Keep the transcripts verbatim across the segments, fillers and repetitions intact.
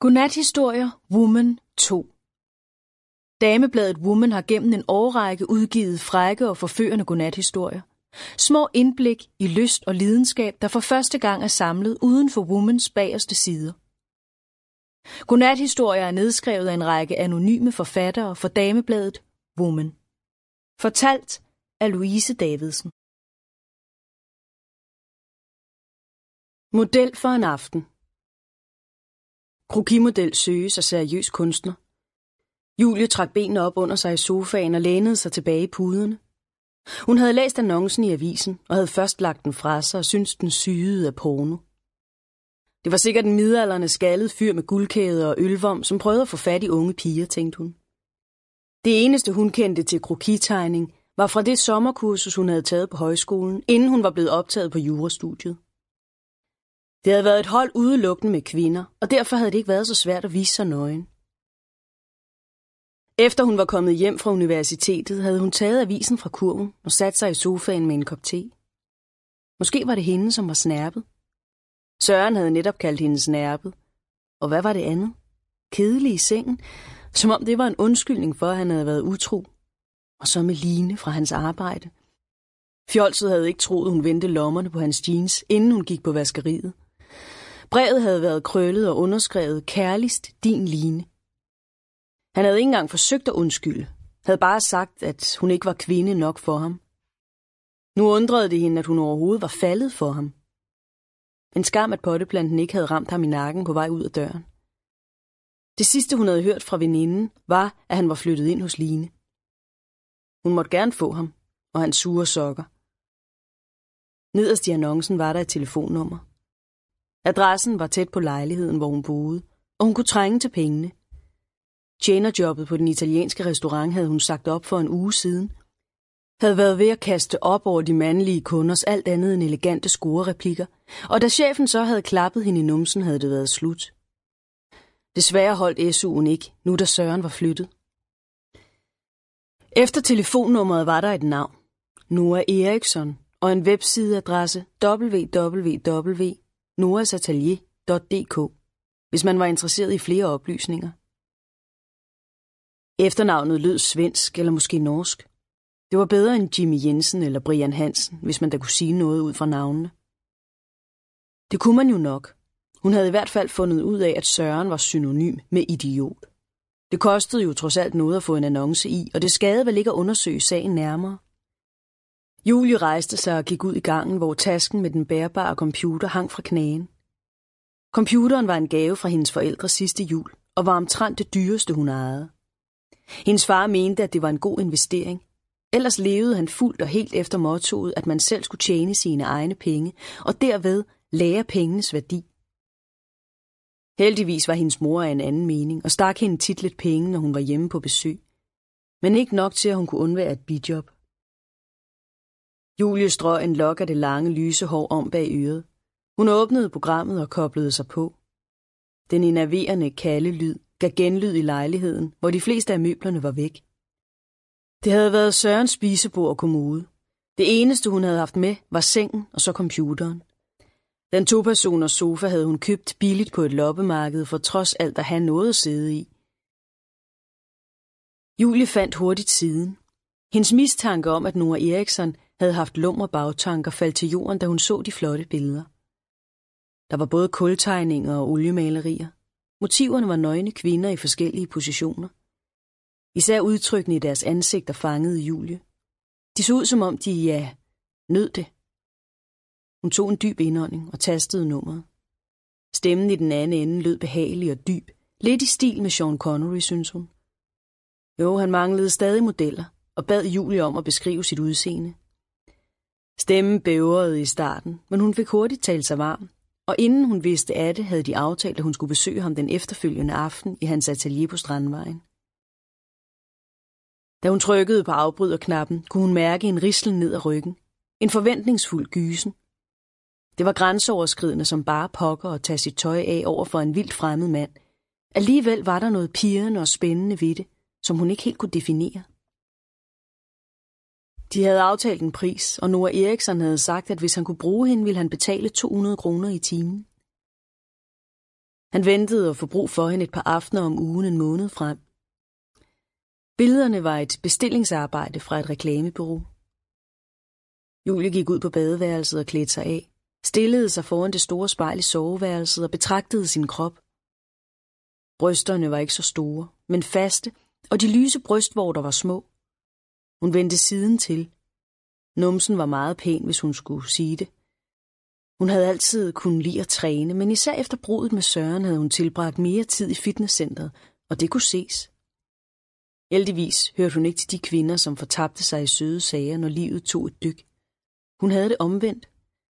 Godnathistorier Woman to. Damebladet Woman har gennem en årrække udgivet frække og forførende godnathistorier. Små indblik i lyst og lidenskab, der for første gang er samlet uden for Womans bagerste sider. Godnathistorier er nedskrevet af en række anonyme forfattere for damebladet Woman. Fortalt af Louise Davidsen. Model for en aften. Krokimodel søges af seriøs kunstner. Julie trak benene op under sig i sofaen og lænede sig tilbage i puderne. Hun havde læst annoncen i avisen og havde først lagt den fra sig og syntes den syede af porno. Det var sikkert en midaldrende skaldet fyr med guldkæde og ølvom, som prøvede at få fat i unge piger, tænkte hun. Det eneste hun kendte til krokitegning var fra det sommerkursus, hun havde taget på højskolen, inden hun var blevet optaget på jurastudiet. Det havde været et hold udelukkende med kvinder, og derfor havde det ikke været så svært at vise sig nøgen. Efter hun var kommet hjem fra universitetet, havde hun taget avisen fra kurven og sat sig i sofaen med en kop te. Måske var det hende, som var snærpet. Søren havde netop kaldt hende snærpet. Og hvad var det andet? Kedelig i sengen, som om det var en undskyldning for, at han havde været utro. Og så med Line fra hans arbejde. Fjolset havde ikke troet, hun vendte lommerne på hans jeans, inden hun gik på vaskeriet. Brevet havde været krøllet og underskrevet kærligst din Line. Han havde ikke engang forsøgt at undskylde, havde bare sagt, at hun ikke var kvinde nok for ham. Nu undrede det hende, at hun overhovedet var faldet for ham. En skam, at potteplanten ikke havde ramt ham i nakken på vej ud af døren. Det sidste, hun havde hørt fra veninden, var, at han var flyttet ind hos Line. Hun måtte gerne få ham, og hans sure sokker. Nederst i annoncen var der et telefonnummer. Adressen var tæt på lejligheden, hvor hun boede, og hun kunne trænge til pengene. Tjenerjobbet på den italienske restaurant havde hun sagt op for en uge siden. Havde været ved at kaste op over de mandlige kunders alt andet end elegante scorereplikker, og da chefen så havde klappet hende i numsen, havde det været slut. Desværre holdt S U'en ikke, nu da Søren var flyttet. Efter telefonnummeret var der et navn, Noah Eriksson, og en websideadresse w w w punktum noahsatelier punktum d k, hvis man var interesseret i flere oplysninger. Efternavnet lød svensk eller måske norsk. Det var bedre end Jimmy Jensen eller Brian Hansen, hvis man da kunne sige noget ud fra navnene. Det kunne man jo nok. Hun havde i hvert fald fundet ud af, at Søren var synonym med idiot. Det kostede jo trods alt noget at få en annonce i, og det skadede vel ikke at undersøge sagen nærmere. Julie rejste sig og gik ud i gangen, hvor tasken med den bærbare computer hang fra knæen. Computeren var en gave fra hendes forældre sidste jul, og var omtrent det dyreste, hun ejede. Hendes far mente, at det var en god investering. Ellers levede han fuldt og helt efter mottoet, at man selv skulle tjene sine egne penge, og derved lære pengenes værdi. Heldigvis var hendes mor af en anden mening, og stak hende tit lidt penge, når hun var hjemme på besøg. Men ikke nok til, at hun kunne undvære et bijob. Julie strøg en lok af det lange, lyse hår om bag øret. Hun åbnede programmet og koblede sig på. Den enerverende kaldelyd gav genlyd i lejligheden, hvor de fleste af møblerne var væk. Det havde været Sørens spisebord og kommode. Det eneste, hun havde haft med, var sengen og så computeren. Den to-personers sofa havde hun købt billigt på et loppemarked, for trods alt at have noget at sidde i. Julie fandt hurtigt siden. Hendes mistanke om, at Noah Eriksson havde haft lumre bagtanker, faldt til jorden, da hun så de flotte billeder. Der var både kultegninger og oliemalerier. Motiverne var nøgne kvinder i forskellige positioner. Især udtrykkene i deres ansigter fangede Julie. De så ud som om de, ja, nød det. Hun tog en dyb indånding og tastede nummeret. Stemmen i den anden ende lød behagelig og dyb, lidt i stil med Sean Connery, synes hun. Jo, han manglede stadig modeller og bad Julie om at beskrive sit udseende. Stemmen bævrede i starten, men hun fik hurtigt talt sig varm, og inden hun vidste af det, havde de aftalt, at hun skulle besøge ham den efterfølgende aften i hans atelier på Strandvejen. Da hun trykkede på afbryderknappen, kunne hun mærke en rislen ned ad ryggen. En forventningsfuld gysen. Det var grænseoverskridende som bare pokker at tage sit tøj af over for en vildt fremmed mand. Alligevel var der noget pirrende og spændende ved det, som hun ikke helt kunne definere. De havde aftalt en pris, og Noah Eriksson havde sagt, at hvis han kunne bruge hende, ville han betale to hundrede kroner i timen. Han ventede at få brug for hende et par aftener om ugen en måned frem. Billederne var et bestillingsarbejde fra et reklamebureau. Julie gik ud på badeværelset og klædte sig af, stillede sig foran det store spejl i soveværelset og betragtede sin krop. Brysterne var ikke så store, men faste, og de lyse brystvorter var små. Hun vendte siden til. Numsen var meget pæn, hvis hun skulle sige det. Hun havde altid kunnet lide at træne, men især efter bruddet med Søren havde hun tilbragt mere tid i fitnesscenteret, og det kunne ses. Heldigvis hørte hun ikke til de kvinder, som fortabte sig i søde sager, når livet tog et dyk. Hun havde det omvendt.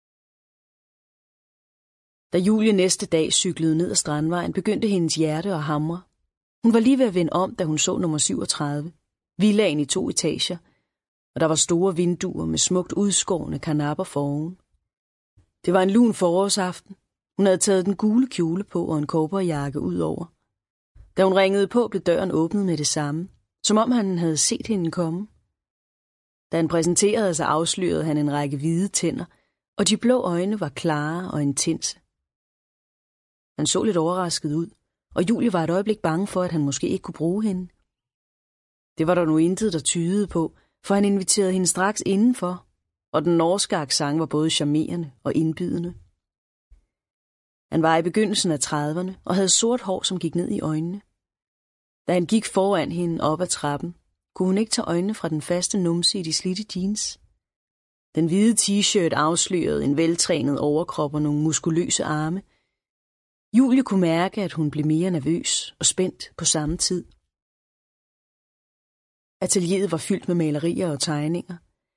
Da Julie næste dag cyklede ned ad Strandvejen, begyndte hendes hjerte at hamre. Hun var lige ved at vende om, da hun så nummer syvogtredive. Villaen i to etager, og der var store vinduer med smukt udskårne karnapper foroven. Det var en lun forårsaften. Hun havde taget den gule kjole på og en cowboyjakke ud over. Da hun ringede på, blev døren åbnet med det samme, som om han havde set hende komme. Da han præsenterede sig, afslørede han en række hvide tænder, og de blå øjne var klare og intense. Han så lidt overrasket ud, og Julie var et øjeblik bange for, at han måske ikke kunne bruge hende. Det var der nu intet, der tydede på, for han inviterede hende straks indenfor, og den norske accent var både charmerende og indbydende. Han var i begyndelsen af trediverne og havde sort hår, som gik ned i øjnene. Da han gik foran hende op ad trappen, kunne hun ikke tage øjnene fra den faste numse i de slidte jeans. Den hvide t-shirt afslørede en veltrænet overkrop og nogle muskuløse arme. Julie kunne mærke, at hun blev mere nervøs og spændt på samme tid. Atelieret var fyldt med malerier og tegninger.